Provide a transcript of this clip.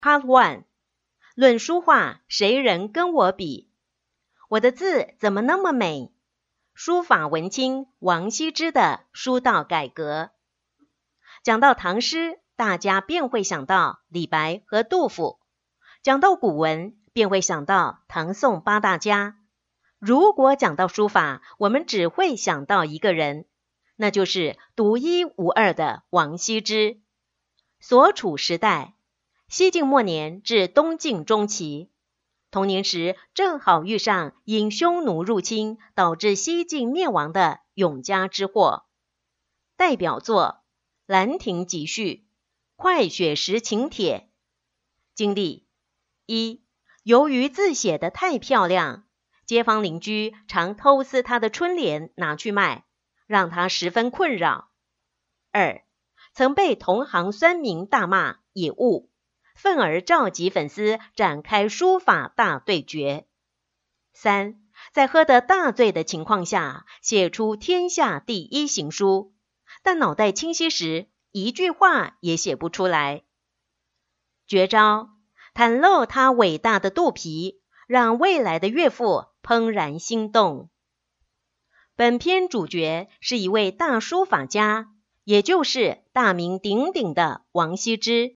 Part 1， 论书画，谁人跟我比？我的字怎么那么美？书法文青王羲之的书道改革。讲到唐诗，大家便会想到李白和杜甫；讲到古文，便会想到唐宋八大家。如果讲到书法，我们只会想到一个人，那就是独一无二的王羲之。所处时代，西晋末年至东晋中期，童年时正好遇上因匈奴入侵导致西晋灭亡的永嘉之祸。代表作《兰亭集序》《快雪时晴帖》。经历：一、由于字写得太漂亮，街坊邻居常偷撕他的春联拿去卖，让他十分困扰。二、曾被同行酸民大骂野物，愤而召集粉丝展开书法大对决。三、在喝得大醉的情况下写出天下第一行书，但脑袋清晰时一句话也写不出来。绝招：袒露他伟大的肚皮，让未来的岳父怦然心动。本篇主角是一位大书法家，也就是大名鼎鼎的王羲之。